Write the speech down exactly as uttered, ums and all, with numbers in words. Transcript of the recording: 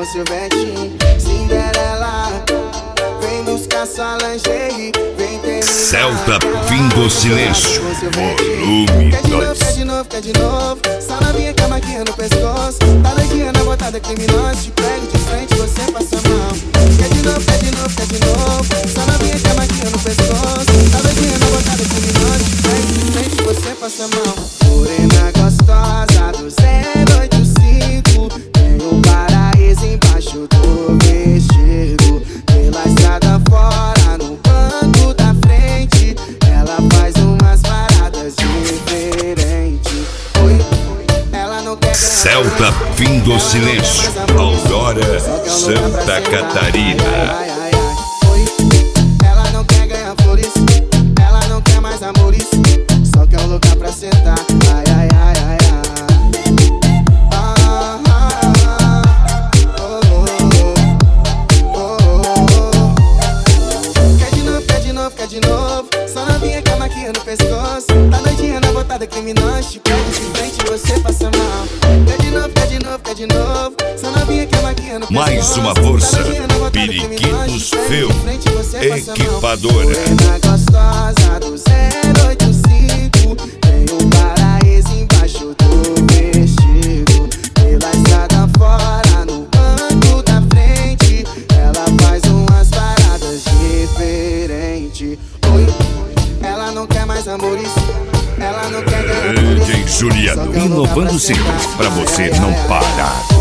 com seu vetinho. Cinderela, vem buscar sua lingerie. Vem terminar. Celta Pingo Silêncio, volume dois. Quer de novo, quer de novo. Só novinha com a maquinha no pescoço. Tá doidinha na botada criminosa. Te pego de frente, você passa mal. Quer de novo, quer de novo, quer de novo. Só novinha com a maquinha no pescoço. Tá doidinha na botada criminosa. Te pego de frente, você passa mal. Morena gostosa do zero oito cinco. Tem um paraíso embaixo do vestido. Pela estrada fora, no banco da frente. Ela faz umas paradas diferentes. Oi, ela não quer. Celta Pingo Silêncio, Aurora, Santa Catarina. Ai, ai, ai. Oi, ela não quer ganhar flores. Ela não quer mais amores. Só quer um lugar pra sentar. Ai, ai, ai, ai, ai. Ah, ah, ah. Oh, oh, oh, oh, oh. Quer de novo, quer de novo, quer de novo. Só novinha com a maquinha no pescoço. Tá doidinha na botada criminosa. Te pego de frente e você passa mal. Quer de novo, quer de novo, quer de novo. Só novinha com a maquinha no pescoço. Mais uma força, Periquitos Film, equipadora. Morena gostosa do zero oito cinco. Tem um paraíso embaixo do vestido. Pela estrada fora, no banco da frente. Ela faz umas paradas diferentes. Oi, ela não quer mais amores. Ela não quer ganhar amores. D J Juliano, inovando sempre pra você não parar.